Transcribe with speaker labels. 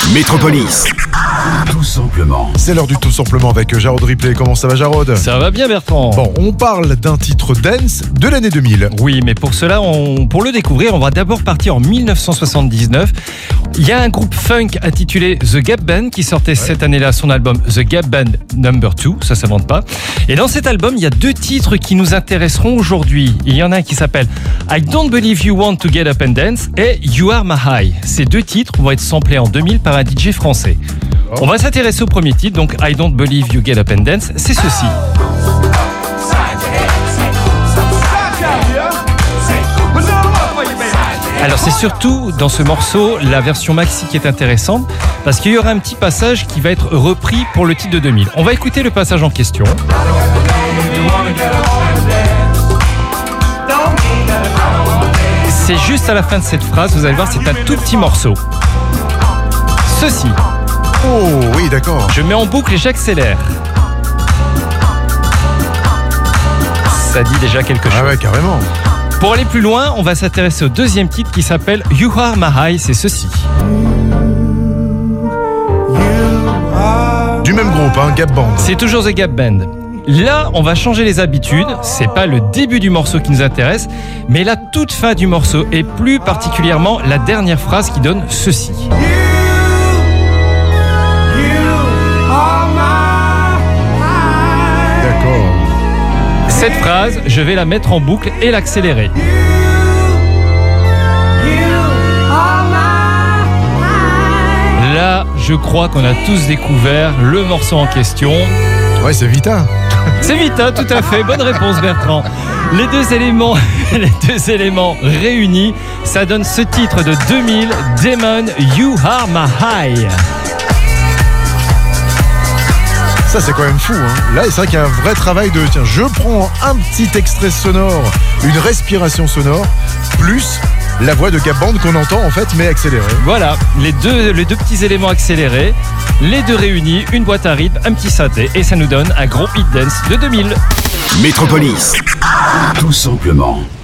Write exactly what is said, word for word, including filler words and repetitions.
Speaker 1: Métropolis. Tout simplement.
Speaker 2: C'est l'heure du tout simplement avec Jarod Ripley. Comment ça va, Jarod ?
Speaker 3: Ça va bien, Bertrand.
Speaker 2: Bon, on parle d'un titre dance de l'année deux mille.
Speaker 3: Oui, mais pour cela, on, pour le découvrir, on va d'abord partir en dix-neuf cent soixante-dix-neuf. Il y a un groupe funk intitulé The Gap Band qui sortait ouais. cette année-là son album The Gap Band number two, ça s'invente pas. Et dans cet album, il y a deux titres qui nous intéresseront aujourd'hui. Il y en a un qui s'appelle I Don't Believe You Want to Get Up and Dance et You Are My High. Ces deux titres vont être samplés en deux mille par un D J français. Oh. On va s'intéresser au premier titre, donc I Don't Believe You Get Up and Dance, c'est ceci. Alors c'est surtout dans ce morceau la version maxi qui est intéressante parce qu'il y aura un petit passage qui va être repris pour le titre de deux mille. On va écouter le passage en question. C'est juste à la fin de cette phrase, vous allez voir, c'est un tout petit morceau. Ceci.
Speaker 2: Oh oui, d'accord.
Speaker 3: Je mets en boucle et j'accélère. Ça dit déjà quelque chose.
Speaker 2: Ah ouais, carrément.
Speaker 3: Pour aller plus loin, on va s'intéresser au deuxième titre qui s'appelle You Are My High, c'est ceci.
Speaker 2: Du même groupe, hein, Gap Band.
Speaker 3: C'est toujours The Gap Band. Là, on va changer les habitudes. C'est pas le début du morceau qui nous intéresse, mais la toute fin du morceau et plus particulièrement la dernière phrase qui donne ceci.
Speaker 2: D'accord.
Speaker 3: Cette phrase, je vais la mettre en boucle et l'accélérer. Là, je crois qu'on a tous découvert le morceau en question.
Speaker 2: Ouais, c'est Vita.
Speaker 3: C'est Vita, tout à fait. Bonne réponse, Bertrand. Les deux éléments, les deux éléments réunis, ça donne ce titre de deux mille, Damon, You Are My High.
Speaker 2: Ça, c'est quand même fou, hein. Là, c'est vrai qu'il y a un vrai travail de tiens, je prends un petit extrait sonore, une respiration sonore, plus la voix de Gap Band qu'on entend en fait, mais accélérée.
Speaker 3: Voilà, les deux, les deux petits éléments accélérés, les deux réunis, une boîte à rythme, un petit synthé, et ça nous donne un gros hit dance de deux mille.
Speaker 1: Métropolis. Tout simplement.